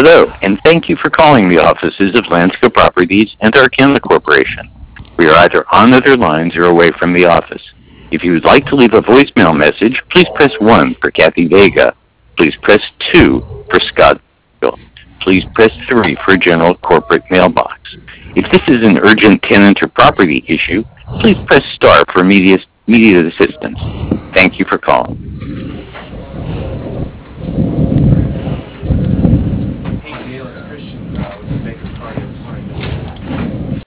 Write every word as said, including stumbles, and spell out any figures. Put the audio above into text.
Hello, and thank you for calling the offices of Landscape Properties and Arcana Corporation. We are either on other lines or away from the office. If you would like to leave a voicemail message, please press one for Kathy Vega. Please press two for Scott. Please press three for general corporate mailbox. If this is an urgent tenant or property issue, please press star for immediate, immediate assistance. Thank you for calling.